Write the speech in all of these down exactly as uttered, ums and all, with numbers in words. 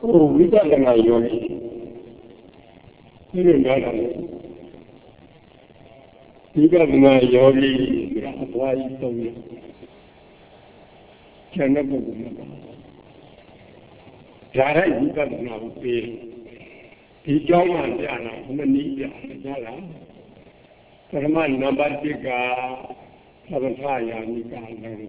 Oh, we got an idea. You know that. We got an idea. Why is so? Can never remember. Jara, we got an idea. He joined Jana, Manija, Jala. Paraman Nabatiga, Savataya, Nika.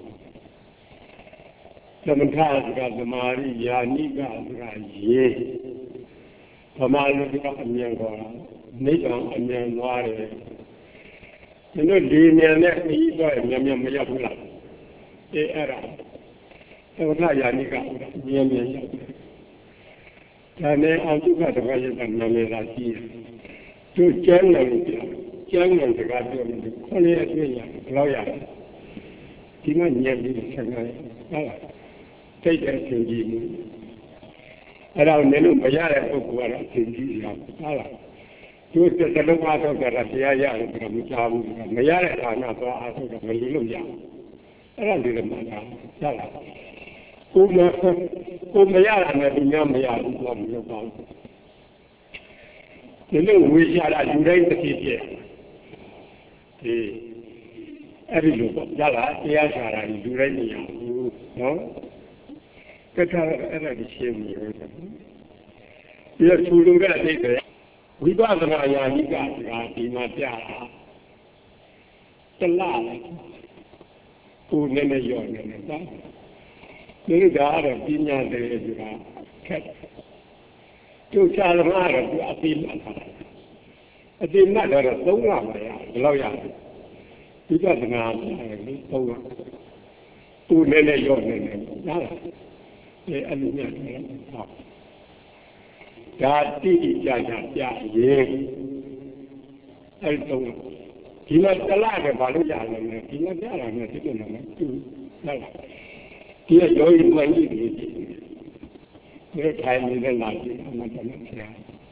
Samantha the Maria Niga Ye Pamala Amiango, Nigan Amianware. You know, Dina let me go and Yamayapula. E era. Savataya Nika, Yamia. Tane Antuka the Vajan and Namela. To General, General the Guardian, the Collier, lawyer. Tima Yami Shanghai. Take a thing. Around the room, I had a book where I think you are. You said the look out of the Rasia from Javu, Mayara, and I thought of a little young. Around the Maya, Sala. Who Mayara and the young Maya from your town. The little wish I had raised the city. Every look, Yala, Yasara, you read me, no? Cái thằng ấy là cái chuyện gì vậy? Bây giờ chú đúng cái là thế đấy. Vì bao giờ là nhà như cả thì mà cha chân la này, cô nên là giỏi này này đó. Nếu đó là tin nhà thì là khét. Chú cha là mà là chú tin mà thật. Tin mà là sống làm vậy à? Lâu dài. Vì bao giờ là cái câu cô nên là giỏi này này đó. Để anh nhận học giá trị giá giá gì anh tôi chỉ là cái lá cái bảo giá này chỉ là giá là này cái này chứ là chỉ là dối mấy cái gì cái thay mình là làm gì mà nó sẽ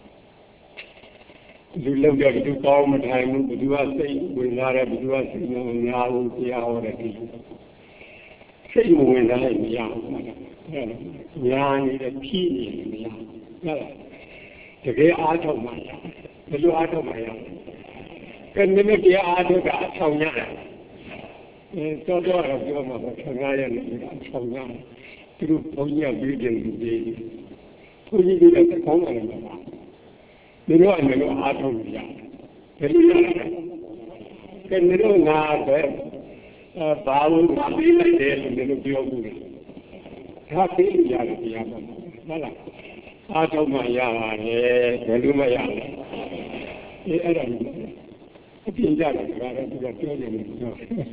dù lâu giờ chúng tôi mà thay mình bị đua xây bị ra ra bị đua xây nó nhau thì ao rồi thì xây mình là gì nhau nhà này là chi gì nhà, đó là cái áo thâu mày, cái lúa áo thâu mày, cái này cái áo thâu cả thâu nhà, cho đó là cho mà thằng ai là thâu nhà, cái lúc thâu nhà bị điện bị, thâu nhà bị cái không ai mà, cái đó là cái áo thâu nhà, cái này cái này nó ngà đấy, bảo mà bị cái đấy thì nó tiêu bùn. How can you get it? I told my young, I do my young. I don't know. I think that is what I told him.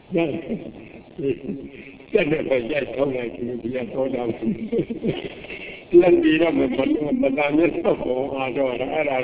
Then I just told him to be a told out. Let me know, but I'm just so I don't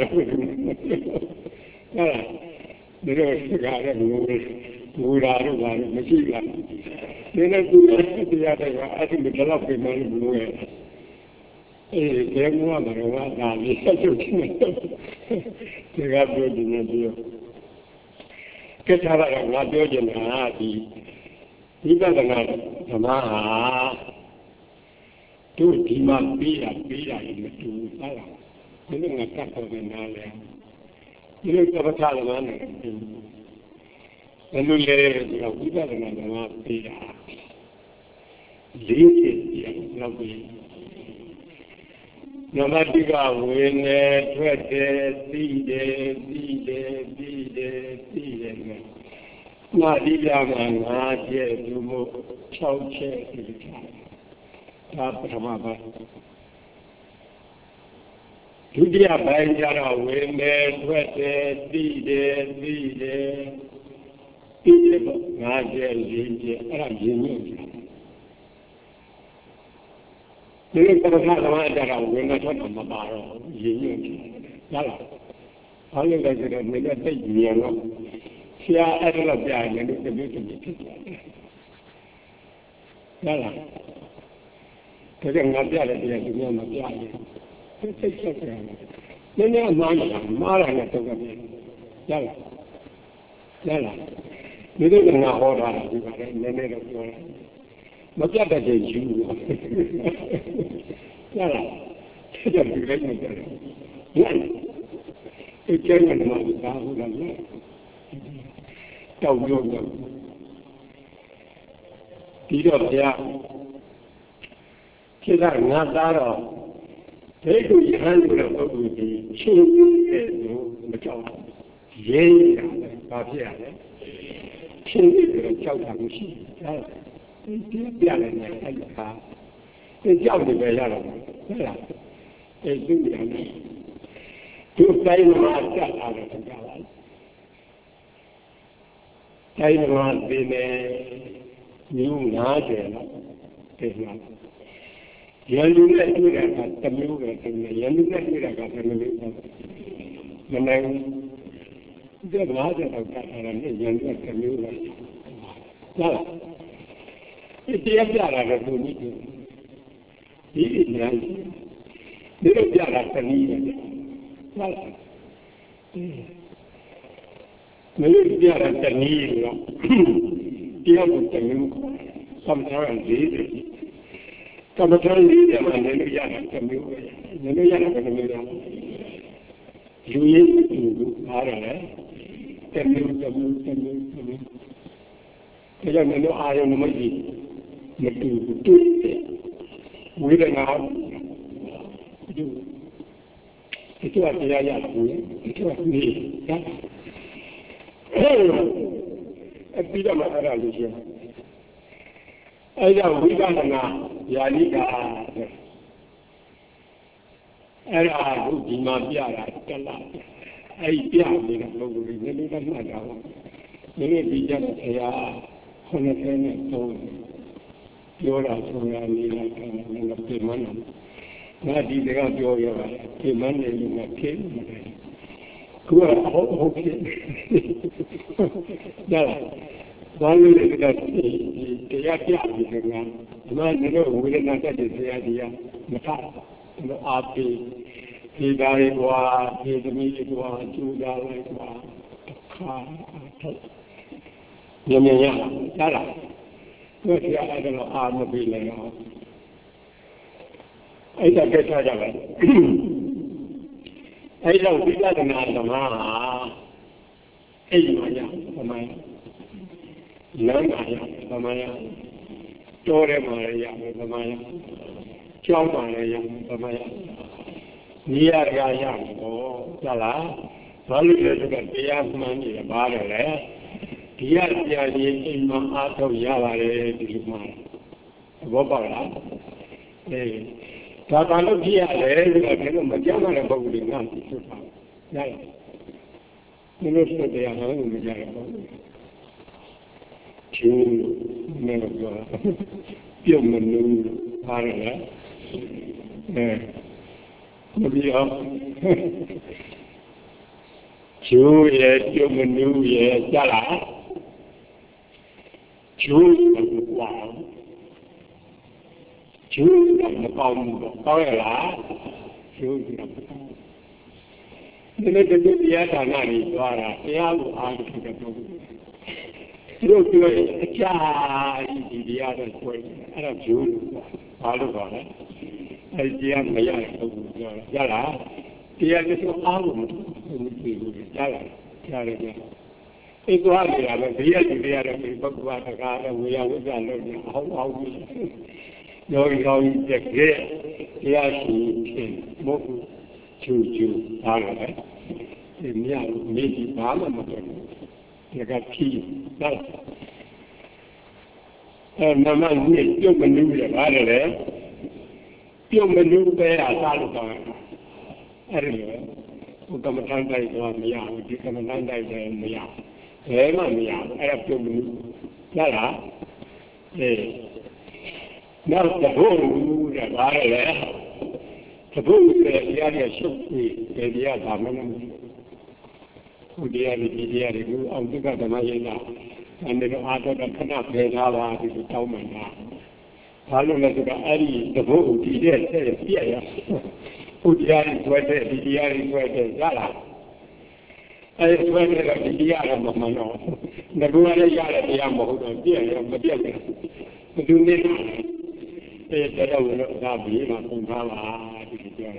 know. The rest got a wood out of one machine. Then I do the other, I think the love in my room. Eh, there was one now, it's such a thing. They have good in the deal. Get out of what you're doing, he doesn't know. Tamaha. Two Tima be a be in the two Sala. You know, a couple of an alley. You look at a Talaman. And you lay a we got another be a lead lovely. No matter when they try see the see the see the see the not the young and hard yet to move chow chair to the top. Top Hamaba. To the Abangara when they try see the see the not yet, I'm genius. You look at the matter that we're not talking about genius. Yalla. All you guys are going to take me. See, I don't know the island is a beauty. Yalla. Because I'm not there at the end of the island. Take something. Then I'm not Mara to me. Yalla. Yalla. You don't know how to do it, and then it's all. But that is you. 这叫女人的人，人，这真人嘛，然后呢，到处有，比较这样，现在人家打了，这个遗憾就是我估计，亲人都不叫，人呀，打起来了，亲人叫他们去，啊，这别人呢，哎呀，这叫你别样了，对吧？这是这样的，就在那嘛叫他们叫来，在那嘛里面有哪些了？对吗？原来对那个怎么个怎么，原来对那个怎么个，那么这哪些都干了，那原来怎么个，那这跌下来的时候，你就一年，你都下来等一年，那嗯，没有下来等一年了，第二个等于他们当然理解。他们说理解嘛，人类样的没有，人类样的没有样，有因有哪来的？这没有这没有这没有这没有，这叫人类爱有那么一，那对不对？为了哪？就，这叫这样样子，这叫你啊，哎，比较麻烦了这些。哎呀，为啥呢？压力大，哎呀，都比嘛比啊，真啦，哎，比啊，你看，我我你你干嘛着？你那比较哎呀，后来才能走，有了出来，你那个那个对门了，那地这个表有了，对门的那个偏门的，过了好好偏，对了。完了这个你这样价值是吧？那那个为了那个就是呀的呀，你看，那阿比，比大的话，比什么的话，就大的话，看，有没有呀？当然，我是爱这个阿姆比来啊，哎，这个啥子来？哎，这我比较的那什么啊？哎嘛呀，什么呀？能嘛呀？什么呀？多的嘛呀？什么呀？教嘛呀？什么呀？你呀呀呀！哦，咋啦？完了这个တရားမှန်နေပါတယ်လေ။တရားတရားကြီးအိမ်မှာအားထုတ်ရပါတယ်ဒီလိုမှဘောပေါက်လား။အေးဒါကလို့ကြည့်ရတယ်ဆိုတော့ဒီလိုမကြောက်တဲ့ပုဂ္ဂိုလ်တွေကဖြစ်တာ။ရတယ်။ဒီလိုဆိုတရားဟောလို့မကြရဘူး။ချင်းနဲ့ပြောပြုတ်မလို့ပါတယ်လေ။အဲမပြောကျိုးရဲ့ပြုတ်မနူးရဲ့ကြလားကျိုးမကွာကျိုးမကောင်းဘူးကောင်းရလားကျိုးကဒီနေ့တည်းတရားဌာနကြီးသွားတာတရားကိုအားထုတ်တဲ့ပုဂ္ဂိုလ်တို့ပြောအချာဒီတရားတော့ဆွဲအဲ့ဒါကျိုးဘာလို့ခေါ်လဲအဲ့ဒီတရားမရတဲ့ပုဂ္ဂိုလ်ပြောရလားတရားကျတော့အားကိုမဟုတ်ဘူးကြားရတယ်ကြားရတယ်ဒီသွားကြရမယ်ဘေးရဒီဘေးရတဲ့ပုဂ္ဂိုလ်ကတကားလည်းဝေယဝိဇ္ဇာလို့ညအောင်အောင်ပြီးယောဂီကောင်းကြီးတကယ်တရားရှိဖြစ်မဟုတ်ဘူးချူချူအားရတယ်ဒီမြတ်မိဒီဘာမှမပြောဘူးဒီကဖြီးတယ်အဲနမနဲ့ပြုတ်မလို့ရပါတယ်လေပြုတ်မလို့ပဲအစားလို့ကောင်းအဲ့ဒီလိုဘုကမ္မထန်တိုက်တော့မရဘူးဒီကမ္မထန်တိုက်လည်းမရဘယ်မှမရဘူးအဲ့ဒါပြုတ်မလို့ရလားအေးနောက်တဘုံတဲ့ဘာလဲတဘုံတဲ့တရားရဲ့ရှုပ်ပြီးတရားသာမလို့ဘုရားရဲ့ဒီတရားတွေကိုအောင်တုကဓမ္မရေးတာအနေနဲ့အားတော့ခဏဖယ်ထားပါဒီလိုတောင်းမှန်တာဘာလို့လဲဆိုတော့အဲ့ဒီတဘုံဒီတဲ့ဆက်ပြည့်ရဘုရားရဲ့ဆွဲတဲ့ဒီတရားရဲ့ဆွဲတဲ့ရလားအဲ့ဒီဆွဲတဲ့ဒီတရားကမမှန်တော့ငါတို့လည်းရတဲ့တရားမဟုတ်တော့ပြည့်ရမပြည့်ဘူးဘယ်သူနေအဲ့ဒါတော့ဒါပြီးမှပုံထားပါဒီလိုပြောတယ်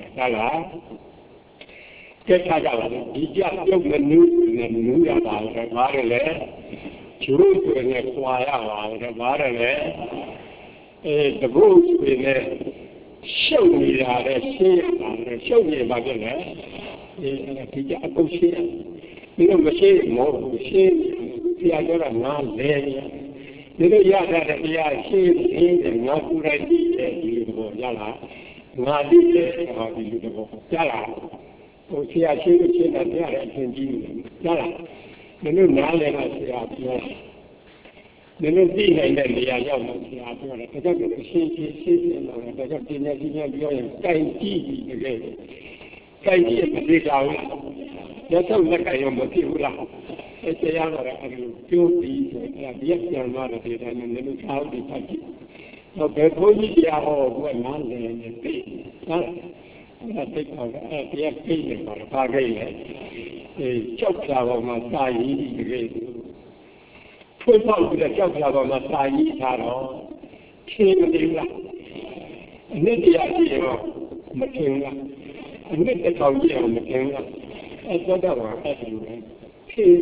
ဒါလားကဲထားကြပါလေဒီကြပြုတ်မနူးနဲ့နူးရပါလေဘာလဲလဲကျိုးတွေနဲ့ခွာရပါလေဘာလဲလဲအဲတကုတ်တွေနဲ့ရှုပ်နေတာလေရှင်းရပါလေရှုပ်နေပါကြလေအဲဒီကြအကုတ်ရှင်းဒီလိုမရှိမဟုတ်ဘူးရှင်းဆရာပြောတာငါလဲနေဒီလိုရတဲ့တရားရှင်းရှင်းငါကူလိုက်ကြည့်တယ်ဒီလိုပေါ့ရလားငါဒီလေဟောဒီလိုပေါ့ရလားဟိုဆရာရှင်းလို့ရှင်းတာတရားလည်းအရှင်ကြီးရလားမင်းတို့နားလည်းကဆရာပြောမင်းတို့သိနိုင်တဲ့နေရာရောက်လို့ဆရာပြောတယ်ဒါကြောင့်ရှင်းရှင်းရှင်းရှင်းတော့ဒါကြောင့်ပညာကြီးများပြောရင်တိုင်ကြည့်ပြီးတကယ်တိုင်ကြည့်မသေးကြဘူးရသောလက်ကရောမဖြစ်ဘူးလားအဲတရားတော့အဲ့လိုပြောပြီးအဲ့ဒီပြန်လာတဲ့ဒီတိုင်းနဲ့လည်းသာဝတိဖတ်ကြည့်တော့ဘယ်ဘုန်းကြီးတရားဟောကနားလည်နေပြီဟုတ်အဲ့ဒါသိတော့အဲ့တရားသိနေပါတော့ဘာကိလဲအဲကြောက်ကြပါမှစာရည်တကယ်ဖွင့်ပေါက်ပြီးကြောက်ကြပါမှစာရည်ထားတော့ရှင်းမသိဘူးလားအနည်းတရားကြည့်ရောမထင်လားအနည်းတစ်ခေါက်ကြည့်အောင်မထင်လားအဲ့တော့တော့အဲ့ဒီလိုဖြစ်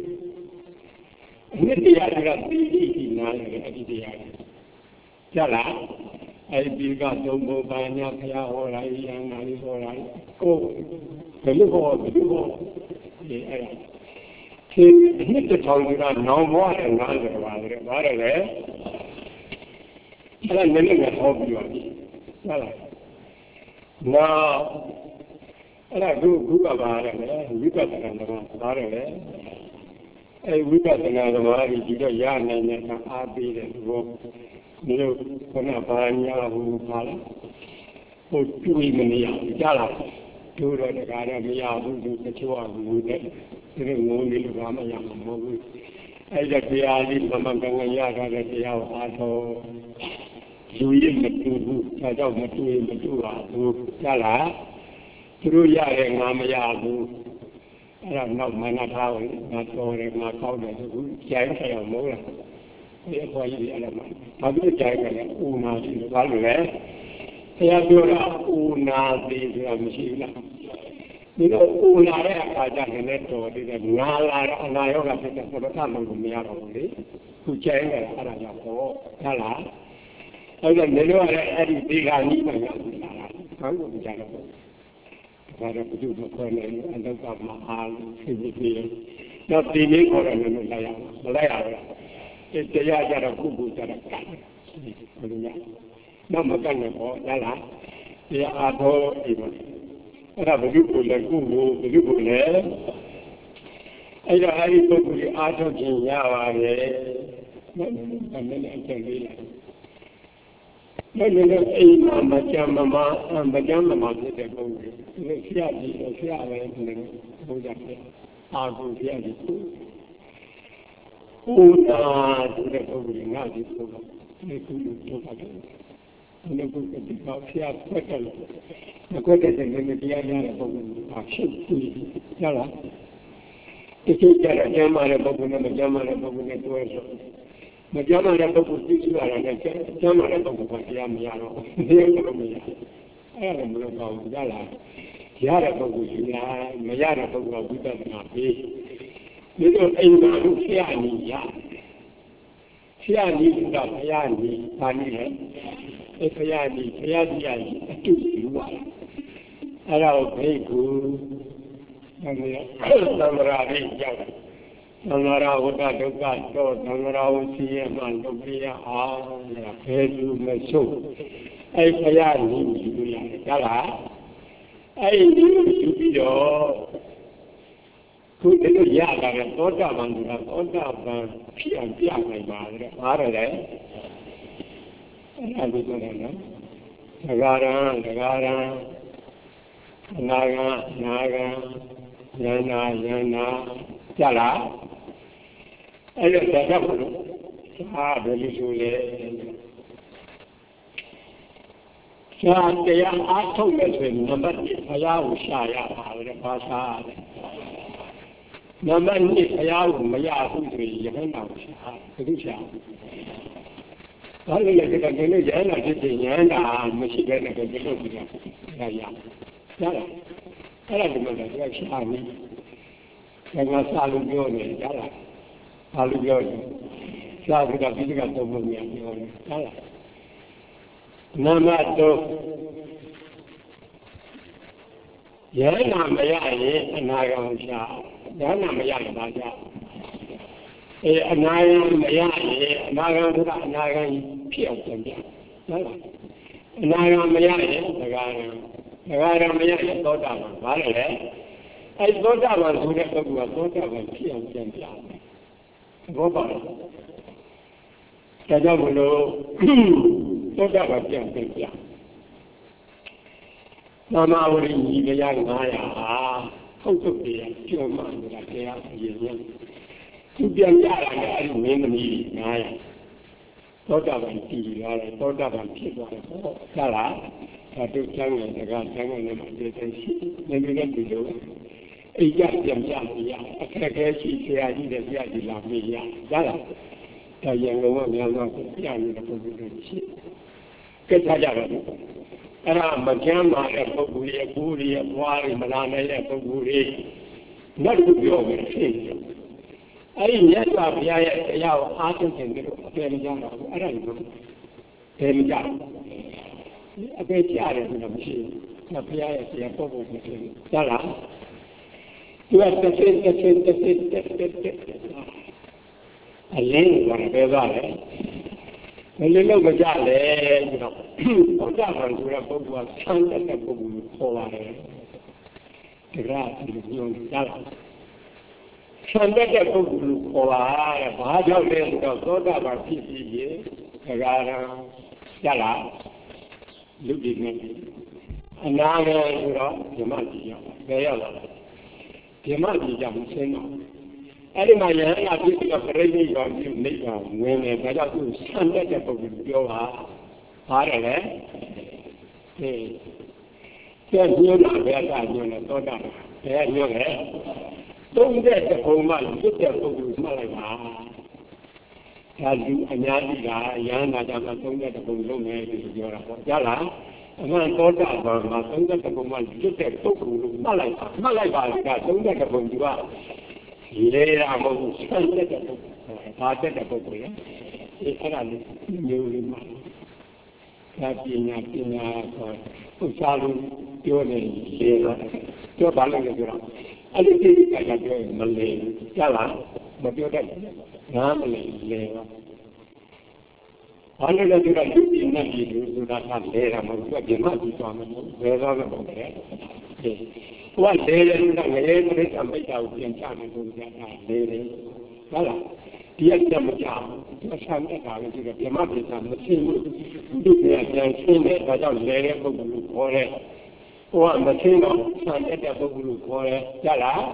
အနည်းတရားကသိသိဒီနားလည်းအဒီတရားကြလားအဲ့ဒီကသုံးဖို့ပါညာဖျားဟောတာရဟန္တာလေးဟောတာကိုဘယ်လိုဟောဘယ်လိုဟောဒီအဲ့ဒါဒီနှစ်တစ်ထောင်ကနောင်ဘဝနဲ့ငါးဆယ်ပါလေဘာလဲလဲအဲ့ဒါနည်းနည်းဟောပြီးပါပြီဟုတ်လားနောက်အဲ့ဒါခုခုကပါရတယ်ဝိပဿနာသမားပါတယ်လေအဲဝိပဿနာသမားကြီးဒီတော့ရနိုင်တဲ့အားပေးတဲ့ဘောမျိုးခဏပါညာဟူပါလားဟိုတွေးမနေရကြားလားတို့တော့တကားတော့မရဘူးသူတချို့ကဘူးတဲ့ဒီလိုငုံနေလို့ဘာမှရမှာမဟုတ်ဘူးအဲ့ဒါတရားလေးမမှန်ကန်ရတာတဲ့တရားကိုအားထုတ်လူရည်မတူဘူးဒါကြောင့်မတူရင်မတူပါဘူးကြားလားသူတို့ရတယ်ငါမရဘူးအဲ့ဒါနောက်မနာထားဘူးငါတော်တယ်ငါကောက်တယ်သူကြိုင်ဆိုင်အောင်မဟုတ်လားဒီအပေါ်ကြီးအဲ့ဒါမှဘာလို့ကြိုင်ကြလဲဥနာရှိလို့ဘာလို့လဲဆရာပြောတာဥနာသေးဆိုတာမရှိဘူးလားဒီတော့ဥနာတဲ့အခါကျရင်လည်းတော်တယ်ငါလာတော့အနာရောဂါဖြစ်တဲ့ဘုရားမှန်ကိုမရတော့ဘူးလေသူကြိုင်တယ်အဲ့ဒါကြောင့်ဟောဟုတ်လားအဲ့ဒါလည်းလည်းအဲ့ဒီဒီကနီးမှရဘူးလားဘာလို့မကြတော့ဘူးဘာလို့ဘုရားခေါ်နေအန္တကမအားဖြစ်ပြီးတော့ဒီနေ့ခေါ်တယ်လို့လိုက်ရအောင်မလိုက်ရဘူးတရားကြတော့ကုကုကြတော့ကတ်ဘယ်လိုလဲတော့မကတ်နဲ့ပေါ့လားလားတရားအားထုတ်ဒီမှာအဲ့ဒါဘုရားကိုလည်းကုကိုဘုရားကိုလည်းအဲ့ဒါအဲ့ဒီပုဂ္ဂိုလ်အားထုတ်ခြင်းရပါတယ်မင်းလည်းအကျဉ်းလေးလည်းလည်းအိမ်မှာမကြမ်းမမမကြမ်းမမဖြစ်တဲ့ပုဂ္ဂိုလ်ဒီဆရာကြီးဆရာပဲဒီလိုဘုရားပြအာဟုဆရာကြီးဥနာဆိုတဲ့ပုဂ္ဂိုလ်ငါဒီပုဂ္ဂိုလ်ဒီကုသိုလ်လုပ်ပါတယ်ဒီလိုပုဂ္ဂိုလ်ဒီကောဆရာဖွက်တယ်မကွက်တဲ့နေတရားရတဲ့ပုဂ္ဂိုလ်အဖြစ်ပြီးရလားဒီကိစ္စကြတဲ့ကျမ်းမာတဲ့ပုဂ္ဂိုလ်နဲ့မကျမ်းမာတဲ့ပုဂ္ဂိုလ်နဲ့တွဲဆိုမကျမ်းမာတဲ့ပုဂ္ဂိုလ်သိချရတာနဲ့ကျမ်းမာတဲ့ပုဂ္ဂိုလ်ကတရားမရတော့ဒီလိုမရအဲ့ဒါမလို့ကောင်းရလားရတဲ့ပုဂ္ဂိုလ်ရှိလားမရတဲ့ပုဂ္ဂိုလ်ကဝိပဿနာပြီးဒီလိုအိမ်မှာလို့ဆရာကြီးရဆရာကြီးကဘုရားကြီးပါနေတယ်အဲဘုရားကြီးဘုရားကြီးအတူတူပါအဲ့ဒါကိုဘိက္ခုသံဃာရိရောက်သံဃာဝတ္တဒုက္ခတော့သံဃာဝစီရမှဒုက္ခရအောင်ဘယ်သူမဆုပ်အဲဘုရားကြီးယူရတယ်ဟုတ်လားအဲဒီယူပြီးတော့ခုတည်းရတာကသောတာပန်ကသောတာပန်ဖြစ်အောင်ပြနိုင်ပါလေအားရတယ်အဲ့ဒါကိုပြောတယ်နော်သဂရံသဂရံအနာဂံအနာဂံယန္နာယန္နာကြလားအဲ့ဒါတော့ဘုရားဘယ်လိုဆိုလဲရှားတရားအားထုတ်လို့ဆိုရင်နံပါတ်一ဘုရားကိုရှာရပါလေဘာသာလဲနံပါတ်二ဘုရားကိုမရဘူးဆိုရင်ယဟန်နာကိုရှာဘယ်လိုရှာဘာလို့လဲဒီကနေ့ယဟန်နာဖြစ်ရင်ယဟန်နာမရှိတဲ့နဲ့ဒီလိုပြရရ Yala, yala di mana dia syahani, jangan selalu bione, yala, selalu bione, selalu kita bisa tomongnya bione, yala. Nama tu, ya nama ya ini anak saya, ya nama ya baca. Eh anak ya ini anak tu anak piau saja, yala. Anak ya ini sekarang. Sekarang banyak toda man, mana le? Ay toda man sudah kedua toda man siang siang siang. Berapa? Kita mulu toda man siang siang siang. Nama orang ini yang mana? Kau tu dia cuma nak dia dia. Tu dia jalan dari mana ni mana? Toda man tiga, toda man tiga. Salah. Satu jangan, jangan, jangan nama dia tersi, jangan dulu. Ia jam jam ia, kerja si saya ini dia di dalam ia, jalan. Tapi yang orang yang orang yang ini pun berisi. Kesajaran. Orang macam mana pembuli, pembuli, wali mana ya pembuli. Nak buat berisi. Ini apa ya ya atas sendiri, perjalanan orang itu, perjalanan. Apa yang ada di dalam sini? Apa yang ada di dalam sini? Jalan. Dua tersen, tersen, tersen, tersen, tersen. Alih, orang beza le. Alih lo beza le. Orang orang sudah berbuat sangat berbuat kuat le. Keras dibuat jalan. Sangat berbuat kuat. Bahagia le sudah sudah bersih dia. Sekarang jalan. Lebih nanti, anak yang sudah jemaah dia, gaya lah, jemaah dia mungkin. Ada mana yang ada kita pergi yang ni yang mana kita tu sangat cepat berjaya, ada le. Eh, dia ni nak berada ni nak tahu dah, dia ni le. Tunggu dia pemain, dia pemain malah. Kalau anyari lah, yang ada macam tu ada pun ni juara. Jalan, orang toda orang macam tu ada pun kita tu malai malai balik, tu ada pun juara. Ini ramai sekali ada pun, ada ada pun ya. Ini ni lima. Tapi ni ni usahalu dia ni dia, dia balik ke juara. Ada dia ada Malay, jalan, betul tak? Nama lelaki. Kalau ada juga di negeri itu sudah ada ramai jemaah di sana, berapa banyak. Wah, lelaki nak lelaki mereka sampai jauh yang sana tu jangan lelaki. Kalau dia tidak macam, dia sampai kalau juga jemaah di sana sini, dia yang sini kalau lelaki berbulu korek, wah macam sampai dia berbulu korek, jalan.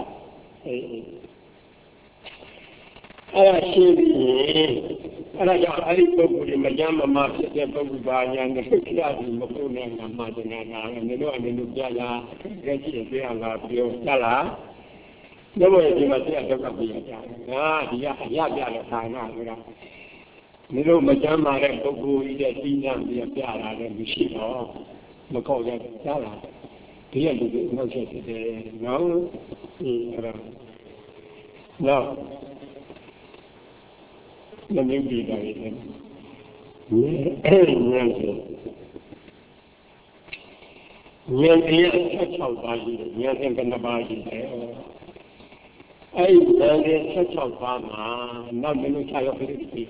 Ada sini, ada yang ada berbudi macam mana setiap berubahnya, kita di maupun nama dengan nama, ini ada nujaya, gaji dia angkat dia jalan. Namun dia masih ada kebiasaan. Nah, dia dia dia ada sana, orang. Ini macam mana berbudi dia tinggal dia biara dan bisiro, makau dia jalan. Dia juga macam itu, no, ini orang, no. Nampak dia ini. Yang yang dia cakap bagi, yang yang kena bagi. Ay, yang dia cakap mana, nak menu saya beri.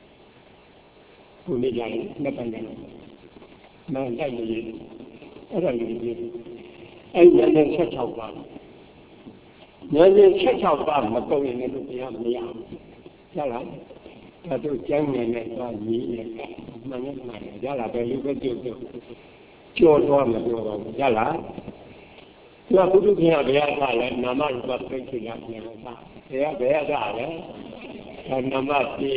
Kuni jangan, nak panjang. Nak jangan, orang ini. Ay, yang dia cakap bagi. Yang dia cakap bagi, maka ini tu dia melihat. Jalan. Satu jangan nak bagi, mana mana jalan beli betul tu, jual mana jual jalan. Kalau butuh dia biasa lah, nama lupa pentingnya nama, dia biasa lah, nama si,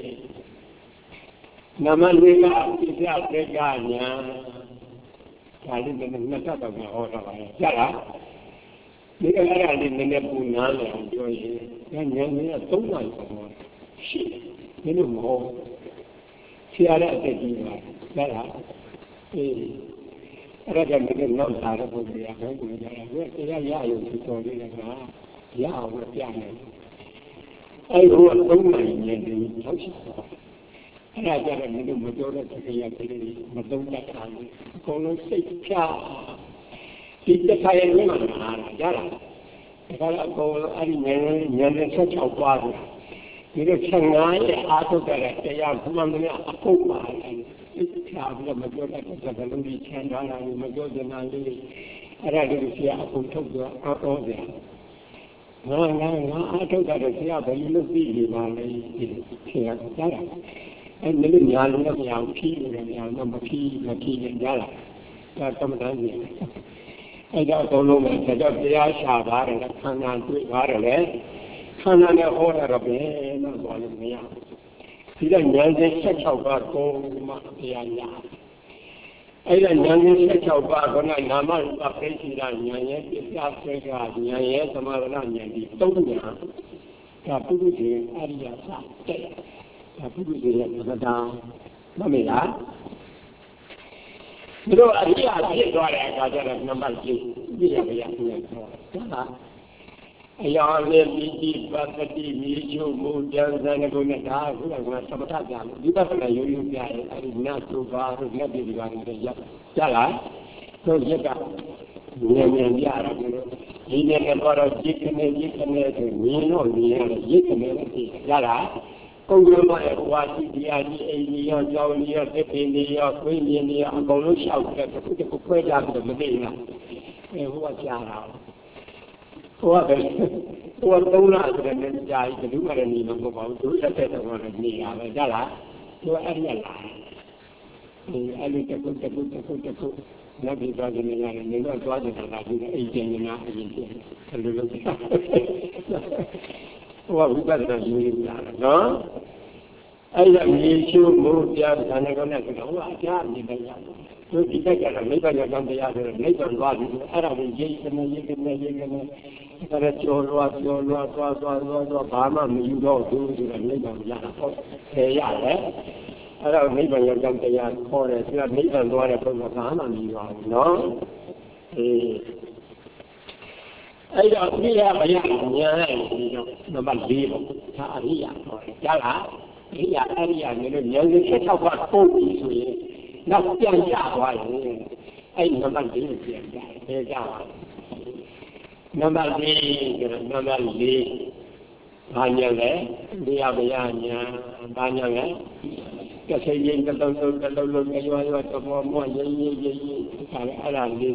nama dia tidak teganya, kali mana nak tahu orang lain jalan. Dia ada di mana punya lah, jual yang yang ni semua semua. Ini mau siapa ada dia, dah. Eh, အဲ့ဒါကလည်းနောက်လာတဲ့ပုံစံရပဲကိုကြတာဘယ်တရားရရုံဒီတော်လေးကရအောင်ပြနေအဲ့ဟိုသုံးနိုင်နေတယ်ဟုတ်ရှိပါအဲ့ဒါကြတော့မင်းတို့မပြောတဲ့တရားကလေးမသုံးတတ်တာဘူးအကုန်လုံးစိတ်ဖြာဒီတစ်ခါရဲ့ဝင်လာတာကြလားဒါကအကုန်လုံးအဲ့ဒီဉာဏ်ဉာဏ်နဲ့ဆက်ချောက်သွားတယ်ဒီလိုဆယ်ငါးရဲ့အာထုတဲ့တရားဘုမှန်များအပုတ်ပါလေစိတ်ဖြာပြီးတော့မပြောတတ်တဲ့စကားလုံးကြီးချမ်းသာလာရင်မပြောချင်တာလေးအဲ့ဒါလေးကိုဆရာအကုန်ထုတ်တော့အောင်းအောင်တယ်ငါငါငါအာထုတဲ့ဆရာဘယ်လိုလုပ်ပြီးဒီမှာလဲဒီဆရာကကြားတာအဲ့ဒီလိုညာလုံးမရအောင်ဖြီးနေတယ်ညာတော့မဖြီးမဖြီးရင်ကြားလာဒါသမထကြီးအဲ့တော့အကုန်လုံးပဲတော့တရားရှာပါတယ်ခန္ဓာတွေ့ပါတယ်လေခန္ဓာနဲ့ဟောရတော့ဘယ်မှသွားလို့မရဘူးဒီကဉာဏ်စဉ်ဆက်ချောက်ပါကုန်မှတရားရအဲ့ဒါဉာဏ်စဉ်ဆက်ချောက်ပါကနာမရူပပိစိတာဉာဏ်ရဲ့ပြစ္ဆာဆွဲကဉာဏ်ရဲ့သမာဓိဉာဏ်ဒီသုံးဉာဏ်ဒါပုဂ္ဂိုလ်အရိယာစတဲ့ဒါပုဂ္ဂိုလ်ရဲ့သဒ္ဒါမမေ့လားဒီလိုအရိယာဖြစ်သွားတဲ့အခါကျတော့နံပါတ်၄ပြရပြရပြန်တော့ဒါကအယောင်လေးပြီးဒီပတ္တိမြေချုံမူကျန်စံကုနဲ့ဒါခုကသမထကြလို့ဒီပဿနာရိုးရိုးပြရဲအဲဒီနတ်သူပါတို့လက်ပြည်ဒီပါနေရကြလားတို့ရက်ကဉာဏ်ဉာဏ်ပြတာဒီလိုဒီနေ့ကတော့จิตကနေจิตကနေဆိုမြင်တော့မြင်ရတယ်ရိတ်ကနေလည်းသိကြလားကုန်းလုံးရဲ့ဘဝရှိတရားကြီးအိမ်ကြီးရောကြောင်းကြီးရောသစ်ပင်ကြီးရောခွေးမြင်ကြီးရောအကုန်လုံးလျှောက်တယ်တစ်ခုတစ်ခုခွဲကြပြီးတော့မသိဘူးလားအဲဟိုကကြားတာဟိုကပဲဟိုကသုံးလဆိုတဲ့နေ့ကြာကြီးဘယ်သူမှလည်းနေမှာမဟုတ်ပါဘူးသူလက်သက်တော့လည်းနေရပဲကြလားသူအဲ့ဒီလာဒီအဲ့ဒီတစ်ခုတစ်ခုတစ်ခုတစ်ခုနောက်ပြီးသွားကြနေရတယ်နေတော့သွားကြတာကဒီအိမ်ကျင်းနေတာအရင်ကျင်းဘယ်လိုလုပ်လဲဟိုကဝိပဿနာယူနေတာနော်အဲ့ဒါမြေချိုးမိုးပြားဇာနေကောနဲ့ဆိုတော့ဟိုအပြားနေတယ်ရတယ်သူဒီတက်ကလည်းမိဘကြောင့်တရားဆိုတော့မိဘသွားပြီးအဲ့ဒါကိုရေးကနေရေးကနေရေးကနေဒါလည်းကျော်လွားကျော်လွားသွားသွားသွားသွားဘာမှမယူတော့ဘူးဆိုတော့မိဘရတာပေါ့ဆယ်ရတယ်အဲ့ဒါမိဘကြောင့်တရားခေါ်တယ်သူကမိဘသွားတဲ့ပုံကဘာမှမယူပါဘူးနော်အေးအဲ့တော့ဒီရမရညာဒီတော့နံပါတ်၄ပေါ့ဒါအရိယာခေါ်တယ်ကြားလားအရိယာအရိယာမျိုးလို့ဉာဏ်ကြီး၆ပါးပို့ပြီးဆိုရင်နောက်ပြန်ကြသွားရင်အဲ့နံပါတ်၄ကိုပြန်ကြတယ်ကြပါနံပါတ်၄ကျတော့နံပါတ်၄ဘာညာလဲဒီရမရညာဘာညာလဲကစိရင်တစ်လုံးလုံးတစ်လုံးလုံးရွာရွာတော့မောရေးရေးရေးရေးဒါလည်းအဲ့ဒါလေး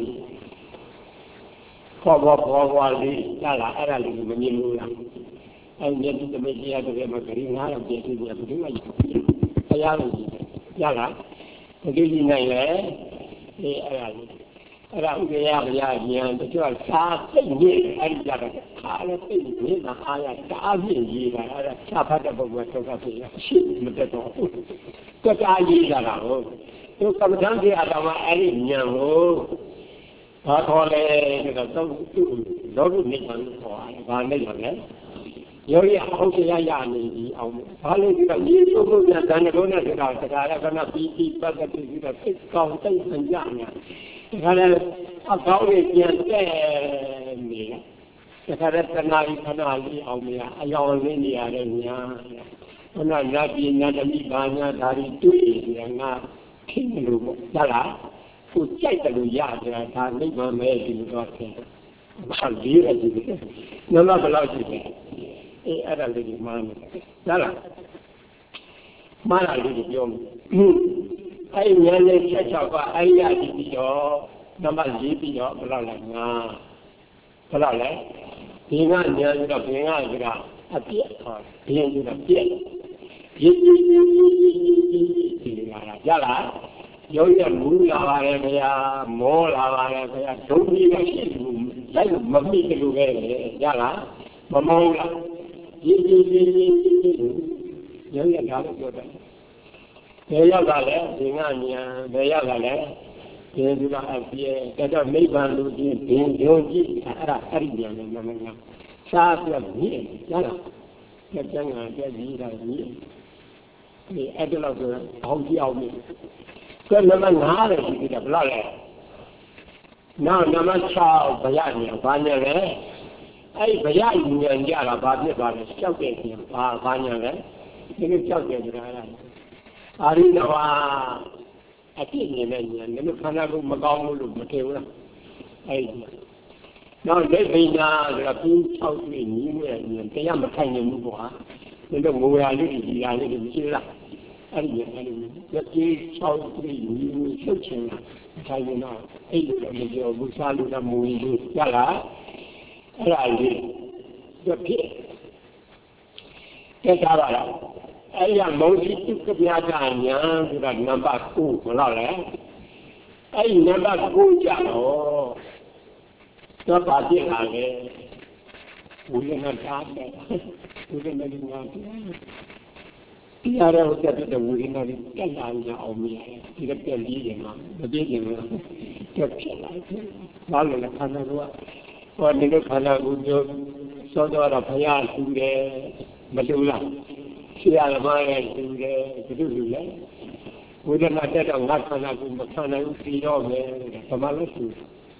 ခေါ်ပေါ်ပေါ်ပေါ်လေးလာလာအဲ့ဒါလေးမမြင်ဘူးလားအဲ့ဒီတမေကြီးရတယ်မှာခရီးငါးတော့ပြည့်စုံတယ်ဘယ်သူမှဘုရားလို့ရလားဘယ်သူကြီးနိုင်လဲအေးအဲ့ဒါလေးအဲ့ဒါဥပ္ပယဘုရားဉာဏ်တချို့ကစားသိနေအဲ့ဒီကြတော့ခါလည်းသိနေတာအားရတာအပြည့်ရေးတာအဲ့ဒါချဖတ်တဲ့ပုဂ္ဂိုလ်တော့ကပြည့်ရှိမတတ်တော့ဘူးတက္ကະရေးတာတော့သူကမ္မဋ္ဌာန်းကြီးအတော်မှာအဲ့ဒီဉာဏ်ကိုဘာခေါ်လဲဆိုတော့သုံးသူ့လောကုနိဗ္ဗာန်ကိုခေါ်တယ်။ဘာနိဗ္ဗာန်လဲ။ယောဂီအောင်တရားရနေပြီအောင်။ဘာလို့ဒီကဒီလိုကိုပြန်တန်ကြလို့နဲ့ဆိုတာစကားရကနာပြီးပြီးပတ်သက်ပြီးတော့စိတ်ကောင်းစိတ်ဆင်ကြနေ။ဒါလည်းအကောင်းကြီးပြန်တဲ့နေ။ဒါကြတဲ့တဏှာကြီးခဏလေးအောင်မရအယောင်လေးနေရတယ်ညာ။ခုနကနာပြည်နာတမိဘာညာဒါတွေတွေ့နေငါခိလို့ပေါ့။ဟုတ်လား။ကိုကြိုက်တယ်လို့ရတယ်ဒါနိဗ္ဗာန်ပဲဒီလိုတော့ဆင်းဘာလေးရကြည့်တယ်နမဘလောက်ကြည့်တယ်အေးအဲ့ဒါလေးဒီမှန်းတယ်လားမှန်းလာလို့ပြောမယ်အဲ့ဉာဏ်နဲ့ချက်ချောက်ကအဲ့ရကြည့်ပြီးတော့နမလေးပြီးတော့ဘလောက်လဲငါဘလောက်လဲဒီကဉာဏ်ဆိုတော့ဘင်္ဂဆိုတာအပြည့်ဟောဘင်ဆိုတာပြည့်ရည်ရည်ရည်ဒီလာတာကြလားယောဂီကမူလာပါတယ်ခင်ဗျာမောလာပါတယ်ခင်ဗျာဒုက္ခမရှိဘူးလိုက်မမိတယ်လို့ပဲရလားမမောလားဒီဒီဒီဒီယောဂီကဒါလို့ပြောတယ်ဘယ်ရောက်တာလဲဒီငါညာဘယ်ရောက်တာလဲဒီဒီကအပြည့်တော့နိဗ္ဗာန်လို့ဒီဘင်ယုံကြည်အဲ့ဒါအဲ့ဒီပြန်လို့မမညာစားပြမြည်ရလားကျန်ငါပြည့်ကြီးတာမြည်ဒီအဲ့ဒါလို့ဆိုအောင်ကြည့်အောင်မြည်ကဲနံပါတ်၅လေဒီကဘယ်လောက်လဲ Now, number child, Bayani, Banyale. I Bayani and Yara Babi, shouting, Banyale. You can shout it. Arina, I think you mentioned, and the Kanaru Magamu Matera. Now, they be now, there are two thousand new and they are kind of move on. They don't go out of the island in Chile. And the two thousand new searching, China, eight of the Busalu, the movie, Yala, the pit. Get out. I am mostly to be a Tanya to that number two, Lala. I never go down. Not bad, we are not that. We are not that. The other was that the we are not in Kenya or me. You get the leading one, the big one. Lala Kanagua, or Nino Kanagu, Soda Paya to the Madula. She are my to the Dula. We are not that on Nakanagu, Makana, the Tamalasu.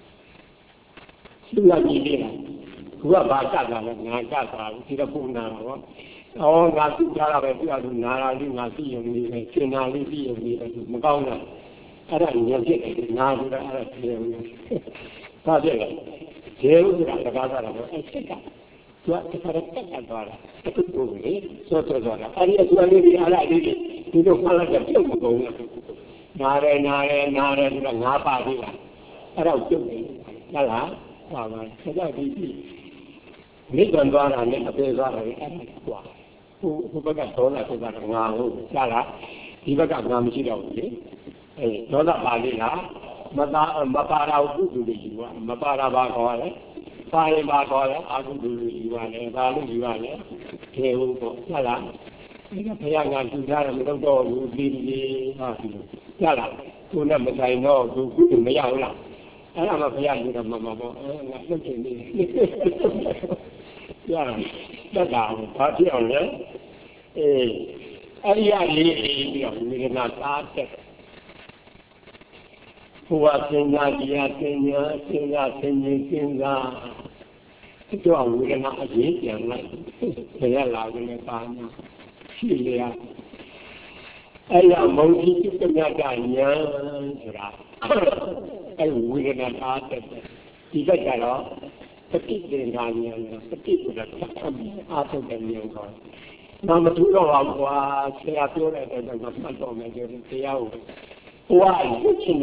Chúng ta nhìn đi này, cũng là ba trăm là ngàn trăm là chỉ là phụ nào đó, oh ngàn chục là phải là ngàn là đi ngàn tỷ dùng đi, trên ngàn đi tỷ dùng đi, mà cao nữa, cái đó nhiều chuyện thì ngàn cũng là nhiều, sao vậy? Nhiều là cái đó là cái cái cái, tôi cái cái cái cái đó là cái cái đồ gì, số số đó là, anh ấy tôi đi đi lại đi đi, đi đâu mà là cái chuyện của tôi, ngàn này ngàn này ngàn này là ngàn ba đi là, cái đó chuyện gì, là là Wow, so that is it. Make one one and then a big one and who who got told us about a man, Sala, he got a Namchi. A dollar Balina, Mata and Mapara to the Yuan, Mapara Bagola, Fire Bagola, Abu Yuan, and Balu Yuan, Keo, Sala. Payang to Yara, we don't go to the Sala, who never say no to Mayala. I am a young mamma. Yeah, that's how party on it. I am not asked. Who was in Nadia, Kenya, Kenya, Kenya, Kenya. It's all we can not eat, and like they allow in the farm. She, I am mostly to the Naganya. I will not ask it. He said that all. Particularly in Ghana, particularly after the new God. Number two, I say, I feel that I don't know the hour. Why?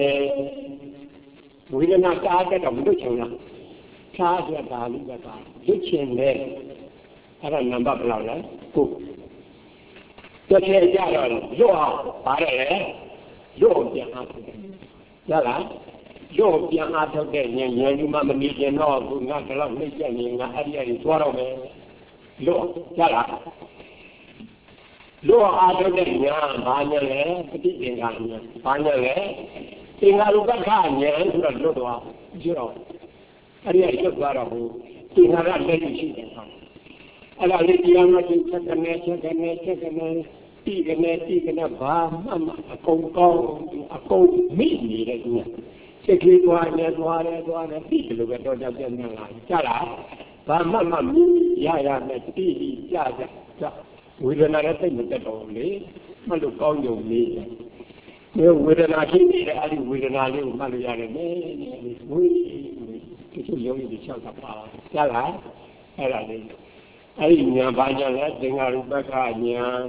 We did not ask it of looking. Charge your darling, but looking there. I don't number of dollars. Cook. The Jay, you are, I you are, Yo bien out of there, you mamma mia, no, not a lot of listening, I had a swallow. Lo, Yala. Lo out of there, Banya, Petit Ganya, Banya, in Alubacania, and Lodoa, Zero. I didn't look at who, he had a lady she and I let the young lady check the net, check the net, check the net, eat the net, eat the bar, a cold go, a cold meat. Secretly, one and one and one and people who got on the line. Jala, Mamma, Yaya, Tea, Jaja, with another thing with that only, Malu call you me. With an Aki, with an Ali, Maluana, we, it's a young shout about Jala, Ella. I didn't buy a thing out of Bacania,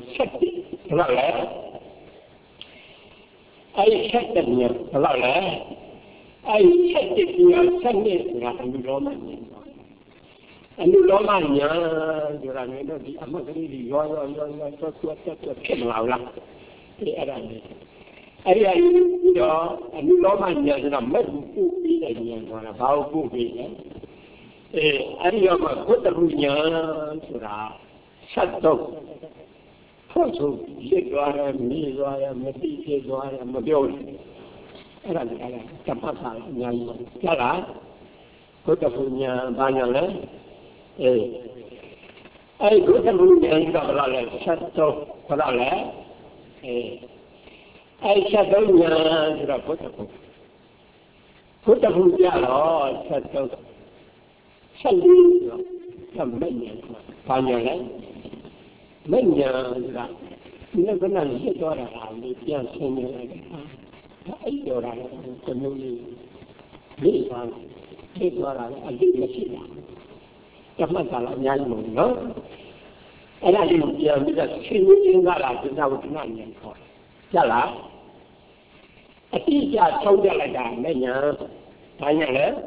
I checked them here, Lala. I checked it in your Sunday, and Roman. And the Romania, the Ramino, the Amagri, the Yoyo, Yoyo, Yoyo, came out. The Adam. I know, and the Romania is a medal who be a one about who be. I am a good Ruyan to the Shadow. Also, you are a me, you are a Medici, you are a Mobile. Kapasa, Yala, Cotafunia, Banale, I go to Ruyan, Shadow, Palale, I shall go to the Cotafu. Put the food yellow, said those. Shall we? Some many. Finally, many. Never know the daughter. The young singer. I do not community. This one, this one, I did the shit. The matter of young, no? And I didn't hear me that she in that I did not know. Jala. A teacher told her like that, many. Finally,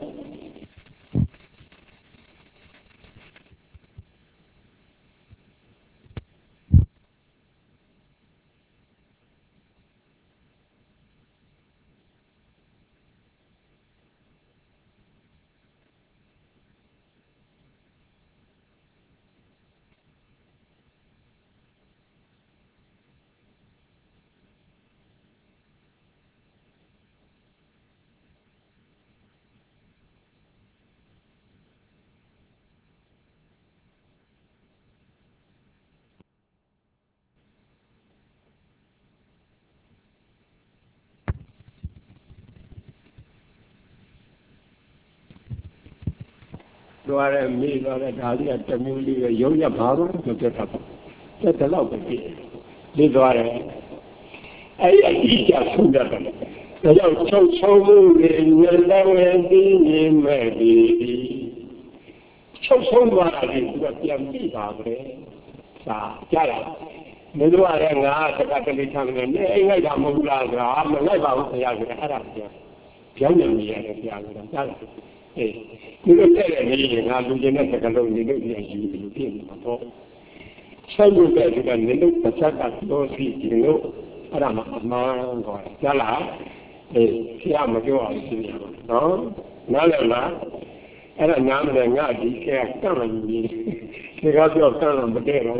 do I mean that I community, Yoga Power, to get up? That's a lot of it. This are I teach us who does it. The young so so moving, the low ending in maybe. So so what I did was young people. Sa, Jala. The do I ask about the time and I got Mugla, I'm a live out the Yaga. Young me at the Yaga. You don't tell me, I'm losing a second alone, you don't see you. Some of them can look at that, those you know, Rama, Jala, a Siamajo, no, Nala, and a number of Nadi can't come on me. They got your son on the day.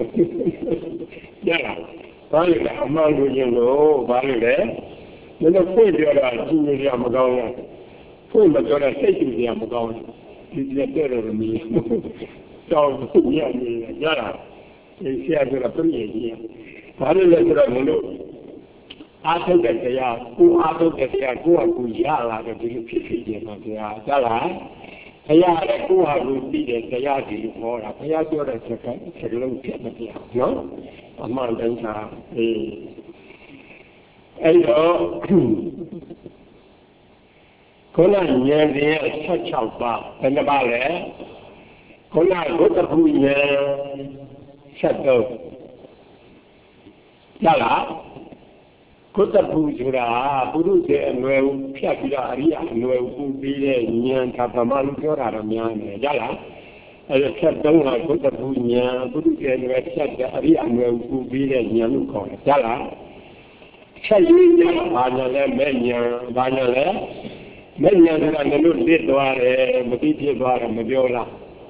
Jala, Valley, among you know, Valley there. You don't put your junior Yamagon. Put the daughter say to the Yamagon. It's the better of me. So, Yala. She has a pretty idea. Father, let her know. After that, they are who after that they are going to Yala, the Philippines, Yala. They are who are who did it, they are the more. They are your second second, no? Among them are a. Hello. Conan, yeah, such a bar, and the ballet. Conan, what a fool. Shadow Yala Kota Pujura, Buru, and well, Piaria, and well, be a Nian Tapaman, Yoramian, Yala. I said, don't I put the Punya, Buru, and well, Piaria, and well, be a Nianuko, Yala. Shayu, Banale, Mania, Banale, Mania, and a little bit, Mediti, Mediola.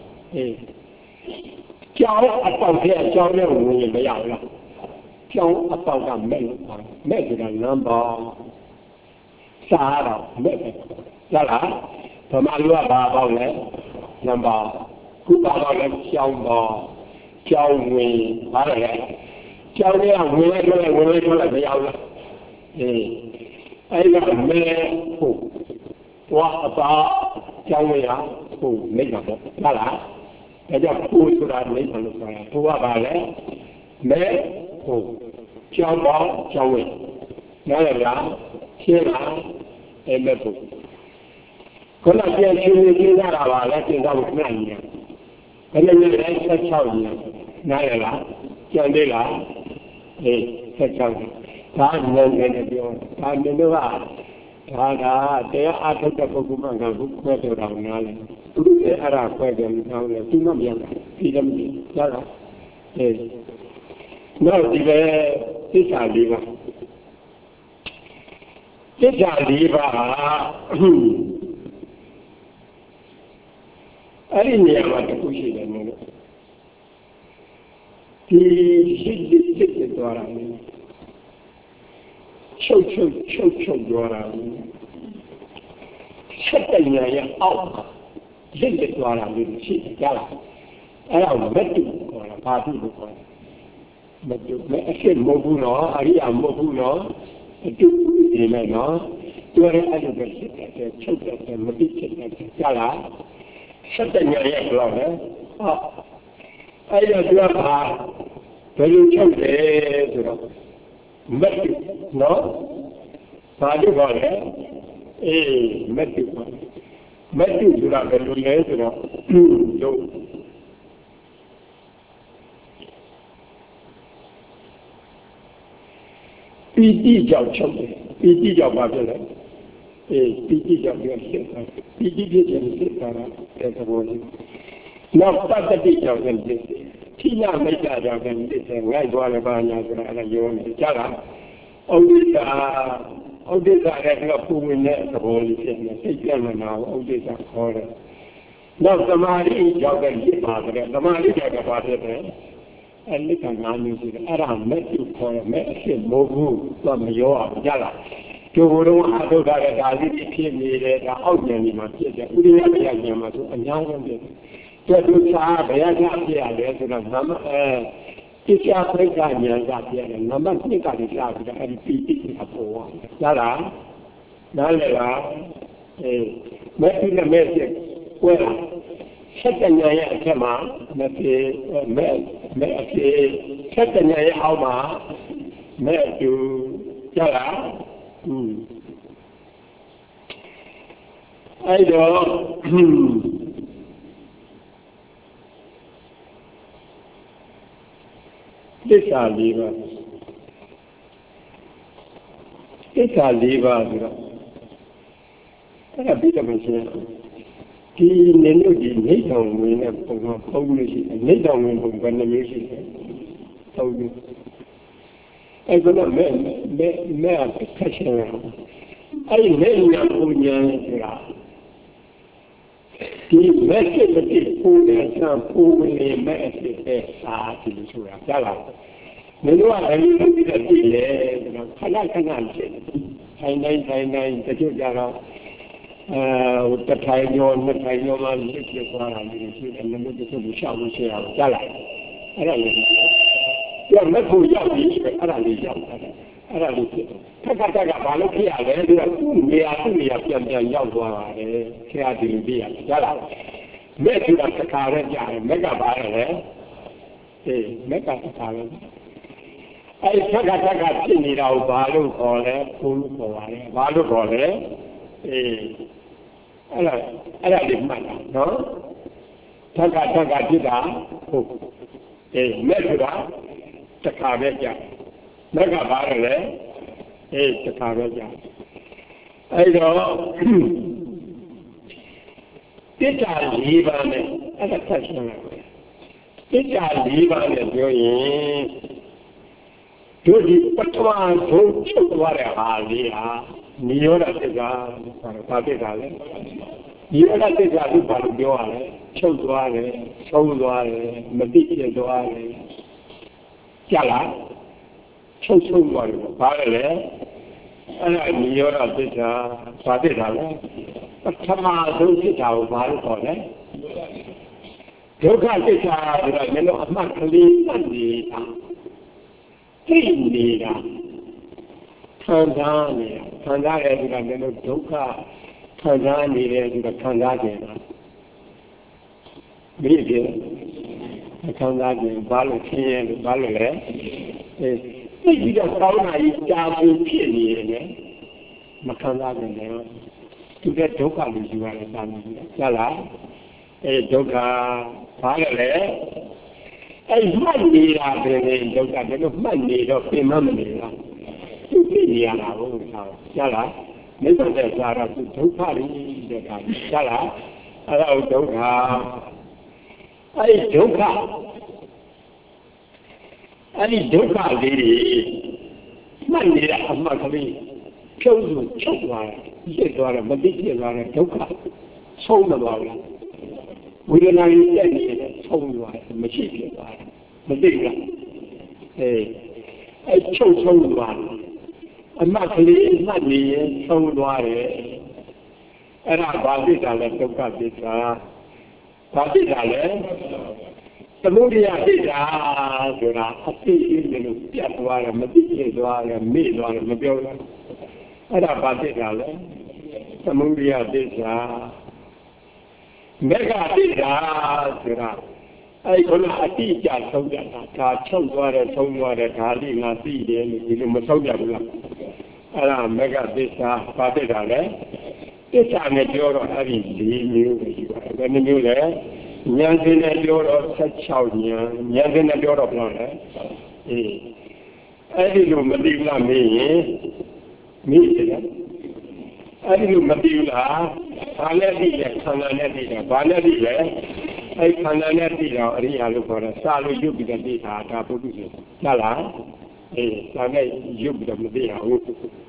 Cháu ở trong kia cháu nó người bây giờ là cháu ở trong là mẹ mẹ thì là nó bò xa rồi mẹ ra là thằng anh luôn bà bảo này nó bò cứ bà bảo là cháu bò cháu người bà này cháu này là người này người này người này người này bây giờ là ấy là mẹ phụ hoặc bà cháu người là phụ mấy người ra là cái đó phu ra mấy thằng lúc này phu bà lẽ mẹ phu cháu bó cháu ấy nói là lá chia lá em mẹ phu có là chia chia chia ra là bà lẽ chia ra một cái này cái này như thế sẽ cháu gì nói là lá cho nên là để sẽ cháu ta nên cái này điều ta nên đưa vào ta đã để ăn thức cho cô cũng bằng cũng quay từ đầu nào Thế ara quay gần nhau là chúng nó miệng đi đâm gì đó là thế nó đi về cái trả đi vào cái trả đi vào ấy nhiều mà cái câu chuyện này nữa thì xích xích xích cái đó là sâu sâu sâu sâu đó là rất là nhiều ốc Dân dịch gọi là mình sĩ ra là ấy là mất chủ gọi là ba thứ được gọi mất chủ mẹ xem mô phu nó ấy là mô phu nó chút thì này nó ตัวเรื่องอะไรก็คิดแต่ชุดแต่ไม่ได้คิดแต่จะละสัตย์เนี่ยอย่างเราเนี่ยอ๋อไอ้เรื่องว่าไปรู้ชุดเลยสุดแล้วไม่เนาะสาธุก่อนเลยเอ๊ะไม่ถูกไม่ถูกสุดแล้วไปรู้เลยสุดแล้วดูปีที่เจ้าชุดปีที่เจ้าบ้าไปเลยเอ๊ะปีที่เจ้าเรื่องเสียปีที่เจ้าเสียนะแต่ก็บอกนับปัตติเจ้าเรื่องเสียที่น่าไม่จ่ายเจ้าเรื่องเสียง่ายกว่าเลยบ้านเนี่ยก็อะไรโยมจ้าละเอาดิตาเอาดิตาเรื่องกับผู้วินเนี่ยก็บอกเลยเสียเนี่ยที่เจ้ามันเอาเอาดิตาขอเลยนับสมาธิเจ้าเรื่องที่มาเลยสมาธิเจ้าก็มาเลยอันนี้ก็งานนี้สิอาราไม่ถูกขอไม่เสียโมกุก็ไม่ยอมจ้าละကျိုးလုံးအထုထားတဲ့ဒါလေးဖြစ်နေတဲ့ဒါအောက်ဉာဏ်ဒီမှာဖြစ်တယ်ဥရိယပယဉာဏ်မှာဆိုအများဆုံးဖြစ်တယ်တူစားဘယ်ရကဖြစ်ရလဲဆိုတော့နမအဲတိကျပြိဋ္ဌာဉာဏ်ကဖြစ်တယ်နမနှစ်ကလေးစားပြီးတော့အဲဒီပီတိကပေါ်သွားတယ်လားနားလည်လားအေးမဲ့ဒီနဲ့မဲ့ဖြစ်ကွဲလာဆက်တဉာဏ်ရဲ့အထက်မှာမဖြစ်မဲ့မဲ့အဖြစ်ဆက်တဉာဏ်ရဲ့အောက်မှာမဲ့တူကြလားอืมไอ้ดอกသစ္စာ၄ပါးသစ္စာ၄ပါးဆိုတော့အဲ့ဒါပြီးတော့မှရှင်းဒီနေလို့ဒီနေတော်ဝင်တဲ့ပုံကပုံလို့ရှိတယ်နေတော်ဝင်ပုံကနှမျိုးရှိတယ်ပုံလို့အဲ့ဒါမဲ့မဲ့မဲ့ခက်ရှင်အဲ့ဒီမဲ့ညာပူညာဆိုတာဒီမဲ့စိတ်တိပူနေစံပူနေမဲ့စိတ်တဲ့စာဒီလိုဆိုတာကြားလားမင်းတို့ကလည်းဒီလိုသိတယ်ဆိုတော့ခဏခဏဖြစ်ထိုင်တိုင်းထိုင်တိုင်းတချို့ကြတော့အဲတထိုင်ရောနှစ်ထိုင်ရောမှလက်ပြသွားတာမျိုးရှိတယ်လည်းတချို့ရှောက်လို့ရှိရအောင်ကြားလားအဲ့ဒါလေးကျမဖို့ရောက်ပြီအဲ့ဒါလေးရောက်တယ်အဲ့ဒါလေးဖြစ်ထက်ကတက်ကဘာလို့ဖြစ်ရလဲဆိုတော့သူ့နေရာသူ့နေရာပြန်ပြန်ရောက်သွားပါတယ်ဆရာဒီလိုပြရကြားလားမဲ့သူကတခါရဲကြားတယ်မက်ကဘာလဲအေးမက်ကတခါရဲအဲ့ထက်ကတက်ကဖြစ်နေတာကိုဘာလို့ခေါ်လဲဘုလို့ခေါ်ပါတယ်ဘာလို့ခေါ်လဲအေးအဲ့ဒါအဲ့ဒါလေးမှတ်တာနော်ထက်ကတက်ကဖြစ်တာဟုတ်အေးမဲ့သူကတခါပဲကြာမက်ကဘာလဲအေးတခါပဲကြာအဲ့တော့တိတ္တ၄ပါးနဲ့အဲ့ဒါဆက်ရှင်းလိုက်တိတ္တ၄ပါးနဲ့ပြောရင်တို့ဒီပထမဆုံးချုပ်သွားတဲ့ဟာလေးဟာနိရောဓသစ္စာဘာဖြစ်တာလဲနိရောဓသစ္စာကိုဘာလို့ပြောရလဲချုပ်သွားတယ်ဆုံးသွားတယ်မသိဖြစ်သွားတယ်ကြလားချုပ်ချုပ်သွားတယ်ဘာလဲလဲအဲ့ဒါနိရောဓသစ္စာဘာဖြစ်တာလဲပထမဆုံးသစ္စာကိုဘာလို့ခေါ်လဲဒုက္ခသစ္စာဆိုတာလည်းအမှတ်ကလေးသတ်နေတာသိနေတာခံစားနေတာခံစားရဆိုတာလည်းဒုက္ခခံစားနေတယ်ဆိုတာခံစားကြတာဒီပြေခံစားကြဘာလို့ခင်းရဲလို့ဘာလို့လဲအဲသိပြီးတော့ကောင်းတာကြီးကြာပြီးဖြစ်နေတယ်မခံစားကြတယ်သူကဒုက္ခလို့ယူရတယ်တာမျိုးကြားလားအဲဒုက္ခဘာလဲလဲအဲ့မှတ်နေတာပဲလေဒုက္ခတယ်လို့မှတ်နေတော့ပြင်မမနေလားသူသိနေရတာဟုတ်လားကြားလားမိစ္ဆာတဲ့ဇာရသူဒုက္ခရင်းတဲ့ကကြားလားအဲ့ဒါဒုက္ခအဲ့ဒုက္ခအဲ့ဒီဒုက္ခလေးတွေမှတ်နေတဲ့အမှတ်ကလေးဖြုတ်လို့ချုပ်သွားတယ်ပြည့်သွားတယ်မသိပြည့်သွားတယ်ဒုက္ခဆုံးမသွားဘူးဝိရဏကြီးတက်နေတယ်ဆုံးသွားတယ်မရှိပြည့်သွားတယ်မသိဘူးအဲအဲ့ချုပ်ဆုံးသွားတယ်အမှတ်ကလေးမှတ်နေရင်ဆုံးသွားတယ်အဲ့ဒါဘာဖြစ်တာလဲဒုက္ခဖြစ်တာဘာဖြစ်တာလဲသမုဒိယဖြစ်တာဆိုတာအသိအမြင်လို့ပြတ်သွားတယ်မသိပြည့်သွားတယ်မေ့သွားတယ်မပြောဘူးအဲ့ဒါဘာသိတာလဲသမုဒိယသစ္စာမေဃသစ္စာဆိုတာအဲ့ဒီကအတိအကျဆုံးပြတာဒါချုပ်သွားတယ်ဆုံးသွားတယ်ဒါလေးငါသိတယ်လို့ဒီလိုမဆုံးပြဘူးလားအဲ့ဒါမေဃသစ္စာဘာသိတာလဲသစ္စာနဲ့ပြောတော့အဲ့ဒီ၄မျိုးပဲရှိပါတယ်ဘယ်နှမျိုးလဲဉာဏ်စဉ်နဲ့ပြောတော့၁၆ဉာဏ်ဉာဏ်စဉ်နဲ့ပြောတော့ဘယ်လိုလဲအေးအဲ့ဒီလိုမသိဘူးလားမေးရင်မေးတယ်အဲ့ဒီလိုမသိဘူးလားဘာနဲ့သိလဲခန္ဓာနဲ့သိတာဘာနဲ့သိလဲအဲ့ခန္ဓာနဲ့သိတာအရိယာလို့ခေါ်တယ်စာလို့ရုပ်ပြီးတော့သိတာဒါပုဂ္ဂိုလ်ဆိုဟုတ်လားအေးစာနဲ့ရုပ်ပြီးတော့မသိရဘူး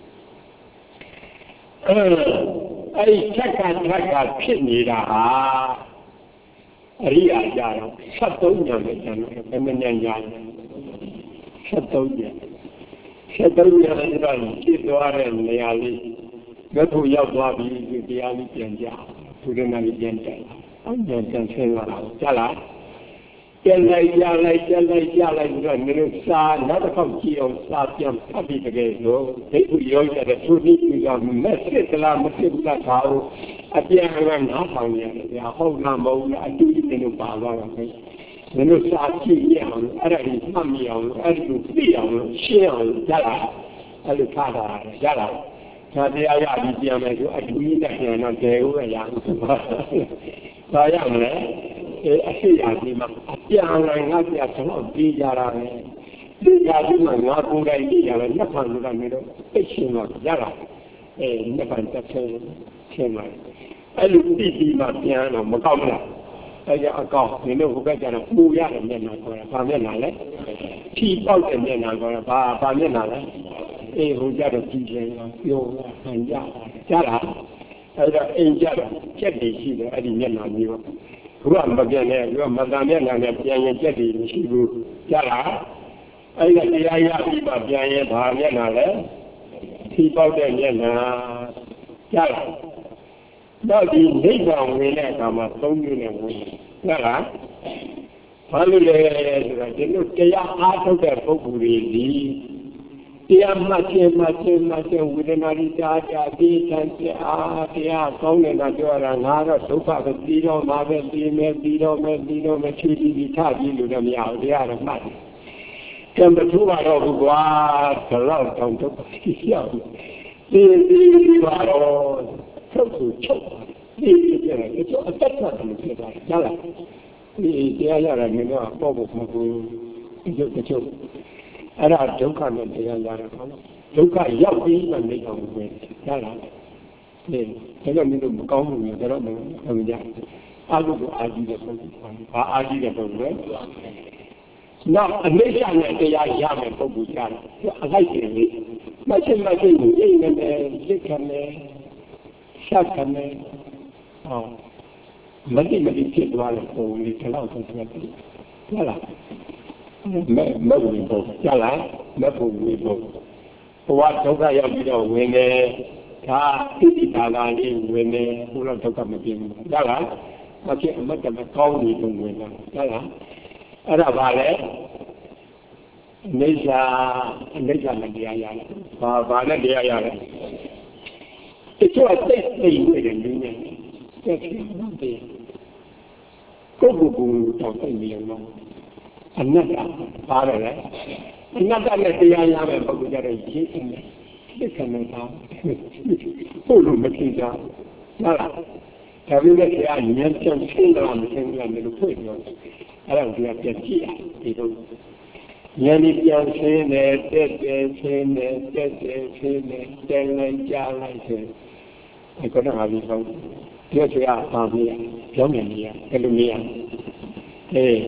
အဲ့ဒီသက္ကသက္ကဖြစ်နေတာဟာအရိယာကြတော့ဆတ်သုံးဉာဏ်ပဲဉာဏ်ပဲမဉာဏ်ဉာဏ်ဆတ်သုံးဉာဏ်ဆက်သုံးဉာဏ်ဆိုတာဖြစ်သွားတဲ့နေရာလေးဘယ်သူရောက်သွားပြီဒီတရားလေးပြန်ကြသူရဏလေးပြန်ကြအောင်ဉာဏ်ပြန်ဆင်းလာတော့ကြလားပြန်လိုက်ကြလိုက်ကြလိုက်ကြလိုက်ပြီးတော့မျိုးစာနောက်တစ်ခေါက်ကြည့်အောင်စာပြန်ဖတ်ပြီးတကယ်လို့ဒိဋ္ဌိရောရတဲ့သူနည်းကမက်စစ်သလားမစစ်ဘူးလားခါဦးအပြန်အလှန်နားဆောင်ရတယ်ဗျာဟုတ်လားမဟုတ်လားအတူတူနဲ့ပါသွားတာပဲမင်းတို့စာကြည့်ရအောင်အဲ့ဒါကြီးမှတ်မိအောင်အဲ့ဒီကိုသိအောင်ရှင်းအောင်ကြလားအဲ့လိုထားတာကြလားဒါတရားရပြီးပြန်မယ်ဆိုအတူကြီးနဲ့ပြန်တော့တယ်ဦးရအောင်ဘာရမလဲအဲအရှိအဒီမှာအပြန်အလှန်ငါပြတော့ပြီးကြတာပဲဒီကြပြီးမှငါကိုယ်တိုင်ကြည့်ရတယ်နှစ်ဖန်လို့ကနေတော့သိရှင်းတော့ရတာအဲနှစ်ဖန်တစ်ဆင်းရှင်းလိုက်အဲ့လိုသိပြီးမှပြန်တော့မကောက်ဘူးလားအဲ့ရအကောက်နင်တို့ဟိုဘက်ကျတော့ပူရတယ်မျက်နှာခေါ်တာဘာမျက်နှာလဲဖြီးပေါက်တဲ့မျက်နှာခေါ်တာဘာဘာမျက်နှာလဲအေးဟိုကျတော့ကြည့်တယ်ပြောတာဟန်ကြကြလားအဲ့တော့အိမ်ကြတော့ကြက်တွေရှိတယ်အဲ့ဒီမျက်နှာမျိုးဘုရားမပြတ်နဲ့ဘုရားမတန်မျက်နှာနဲ့ပြန်ရင်ကြက်တွေမရှိဘူးကြလားအဲ့ဒါတရားရပြီးမှပြန်ရင်ဘာမျက်နှာလဲဖြီးပေါက်တဲ့မျက်နှာကြလားတော့ဒီနိဗ္ဗာန်ဝင်တဲ့အခါမှာသုံးမျိုးနဲ့ဝင်ဟုတ်လားဘာလို့လဲဆိုတော့ဒီလိုတရားအားထုတ်တဲ့ပုဂ္ဂိုလ်တွေဒီတရားမှတ်ခြင်းမှတ်ခြင်းမှတ်ခြင်းဝေဒနာတိတာတာဒီတန်ချအားတရားကောင်းနေတာပြောတာငါတော့ဒုက္ခပဲပြီးတော့မှာပဲပြီးမယ်ပြီးတော့မယ်ပြီးတော့မယ်ချီပြီးပြီးထပြီးလို့လည်းမရဘူးတရားတော့မှတ်တယ်ကံမထူပါတော့ဘူးကွာဒါတော့တောင်ဒုက္ခရှိရောက်ဒီဒီပါတော့ချုပ်သူချုပ်ဒီကျတယ်ကျတော့အသက်သာတယ်ဖြစ်တာဟုတ်လားဒီတရားရတာမျိုးတော့ပေါ့ဖို့မဟုတ်ဘူးဒီကျချုပ်အဲ့ဒါဒုက္ခနဲ့တရားရတာဟုတ်လားဒုက္ခရောက်ပြီးမှနေအောင်ပဲဟုတ်လားဒီဒါကြောင့်မင်းတို့မကောင်းဘူးလေဒါတော့မဟုတ်ကြဘူးအာဟုကိုအာကြီးတဲ့ပုံစံဘာအာကြီးတဲ့ပုံစံနောက်အနိစ္စနဲ့တရားရမယ်ပုံစံကြတာအလိုက်တယ်လေမချင်မချင်ကိုအိမ်နဲ့လက်ခံတယ်ဆက်ခံတယ်ဟောမတိမတိဖြစ်သွားတဲ့ပုံလေးဒီလောက်ဆိုတယ်ဟုတ်လားမဲမဟုတ်ဘူးပေါ့ကြားလားမဟုတ်ဘူးပေါ့ဘဝဒုက္ခရောက်ပြီးတော့ဝင်တယ်ဒါဣတိပါဠိလေးဝင်တယ်ဘုရားဒုက္ခမပြင်းဘူးကြားလားမဖြစ်အမတ်တမကောင်းနေလို့ဝင်တာကြားလားအဲ့ဒါဘာလဲအိဋ္ဌာအိဋ္ဌာနဲ့တရားရတယ်ဘာဘာနဲ့တရားရတယ်တချို့အသိသိနေတယ်လူနဲ့တက်ပြီးတော့တယ်ကိုယ့်ကိုယ်ကိုတော့သိနေရမှာအနတ္တပါတယ်လေအနတ္တနဲ့တရားရမယ်ပုဂ္ဂိုလ်ကြတဲ့ရေးနေတယ်သိက္ခာနဲ့သာဟုတ်လို့မသိကြဟုတ်လားဒါပေမဲ့တရားဉာဏ်ပြန်ရှင်းတာမရှင်းဘူးလားလို့ဖွင့်ပြောအဲ့ဒါကိုပြန်ကြည့်ဒီလိုဉာဏ်ဒီပြန်ရှင်းတယ်တက်တယ်ရှင်းတယ်တက်တယ်ရှင်းတယ်တယ်လိုက်ကြားလိုက်တယ်ဒီကတော့ဟာပြီးဆုံးပြောချင်တာပါမရပြောင်းနေနေရဘယ်လိုနေရအေး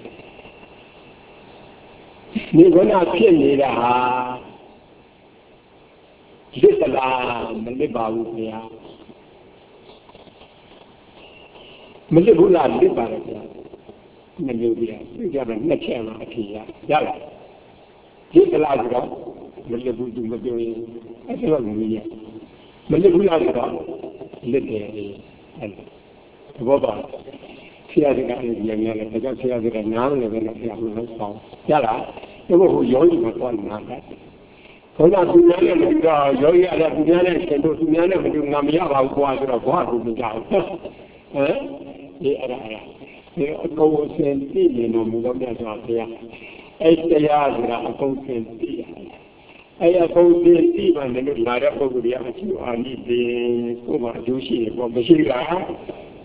ဒီကနေ့ဖြစ်နေတာဟာလစ်သလားမလစ်ပါဘူးခင်ဗျာမလစ်ဘူးလားလစ်ပါတယ်ခင်ဗျာမမျိုးပြပြကြတယ်နှစ်ချက်လားအဖြေရရလားလစ်သလားဆိုတော့မလစ်ဘူးသူမပြောရင်အဲ့ဒါကမင်းရမလစ်ဘူးလားဆိုတော့လစ်တယ်အဲ့ဒါဘောပါဆရာကလည်းညံ့ညံ့လည်းဒါကြောင့်ဆရာကနားလည်းပဲဆရာမလို့ဆောင်ရလားဒီဘုရားရောကြီးမှာသွားနာတယ် Hold on, to manage Yogi at the manage and to manage to Namia, who was a water to down. The goes and see, you know, Mugabe. Eight years, I go and see. I go and see when the Mara over the other two are the Kuma Jushi from the Shiga.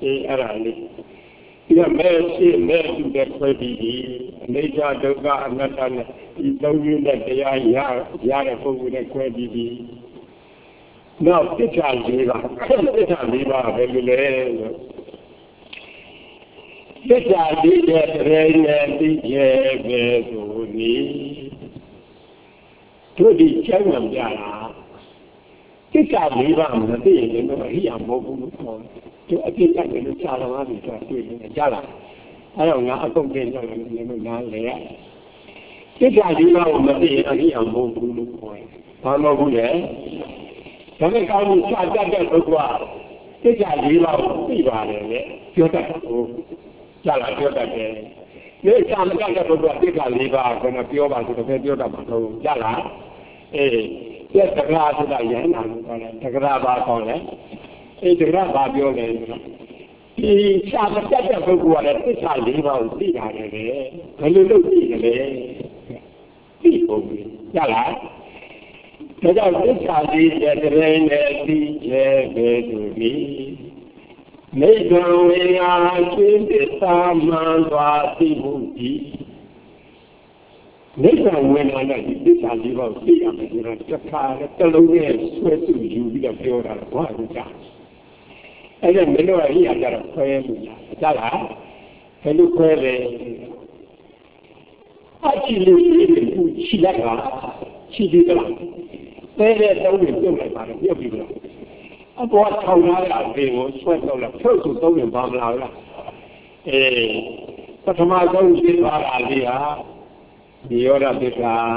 The American men that will be Nature Doga and Natan is knowing that they are Yara with a credit. Now, it's a liver, it's a liver, regular. It's a liver, rain and the Jebedoni. To the Channel Yara. It's a liver, the day, you know, he and Bobu. To a bit like the Salaman to a Jala. I don't know, I don't get now there. This idea of the day, I am Bobu point. I'm over there. Can I call you Sada as well? This idea of the Valley, Jota, Jala Jota. Next time I got to go to Liva, when I feel about the Jota, Jala. Eh, yes, the glass of the Yan, the Graba on it. It's a grab your name. He shall not get up with what it's a leave out the other. A little bit. People, Yala. But I wish I did get the rain at the me. Make no way I came to some man was the movie. Never when I did this, I leave out the other. The car, the low sweat to you with a pure one. And then the Lord here got a prayer, Jala, and look where they actually she let her, she did not. They let the women do it, but you'll be wrong. I bought how I they were sweat on the first of the bomb out. Eh, but my own did our idea, the other bit.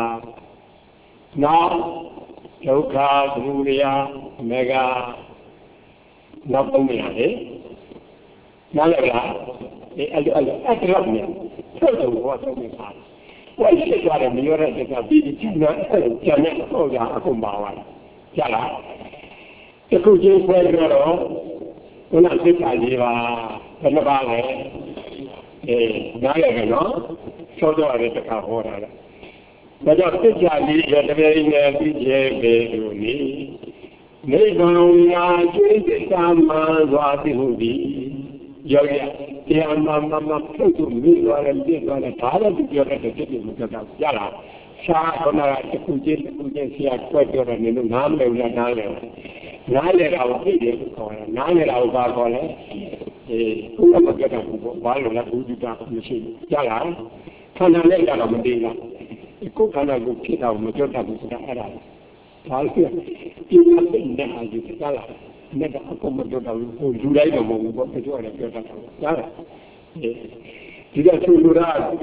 Now, Joka, Ruria, Mega. Not only are they, Nalaga, I love me. Total what only part. Why is it that a mirror that a big Janet Oga Akumbawa? Jala. The cooking for girl, when I think I live in the valley, a Nalaga, no? So do I let the car order. But I think I live at the very near B J. They don't want to come what it will be. Yoga, they are not to me or a bit on a father to your education because of Yala. Sharp on a Kujin, Kujin, quite your name, Nana, Nana. Nine hours, nine hours, a who ever get up while on a good machine. Yala, can I let out of Medina? A cook and a good kid of Majota with the Arab. You have been there, you tell us. Never accommodate who do they know what to do at Yara. You got to do that.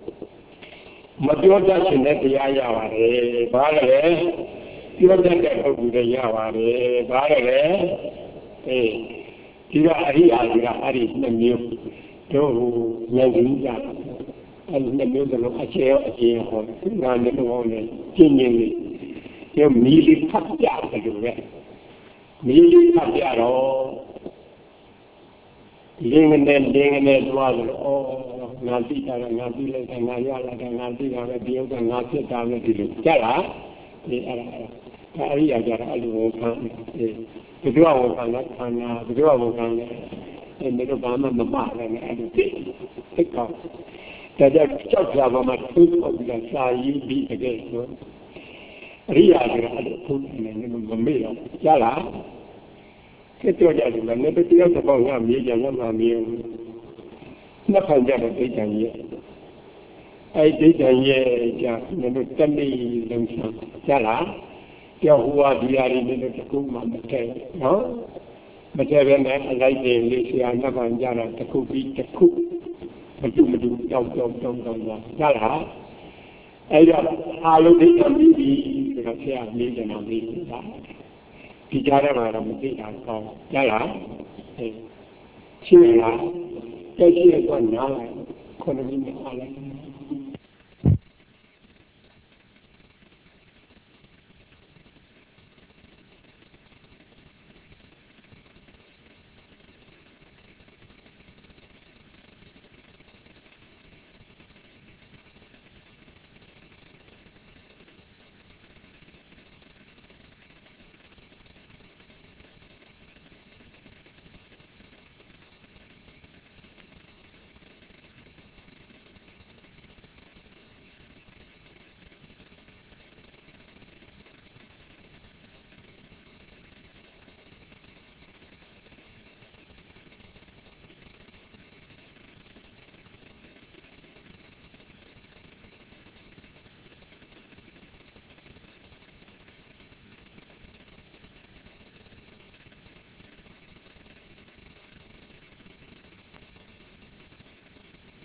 Majota in that Yaya, Barre, you are then get over the Yawa, Barre, you are here, Ari, Namu, to Yangiza, and the middle of a chair, a chair, and the one, genuinely. You merely cut the out of the way. Merely cut the out all. Ling and then ding and then was all Nazita and Nazila and Nayala and Nazila and Dio and Nazita and the Jara. The area that I will come. The door will come up and the door will come and the Obama and the Mother and everything. Take off. That just have a much food of the side you beat against. Ria had put in the middle. Yala, get your dad, and never tell about one million and one million. Nothing ever did a year. I did a year, never tell me, Yala, who are the area to Kuma, no? But then I like the Alicia, never and Yala, the cook beat the cook. But you do don't don't don't don't Yala. I look at the because they are million of these. The Jara Ramadi are called Yala. She is one now, Condominium Island.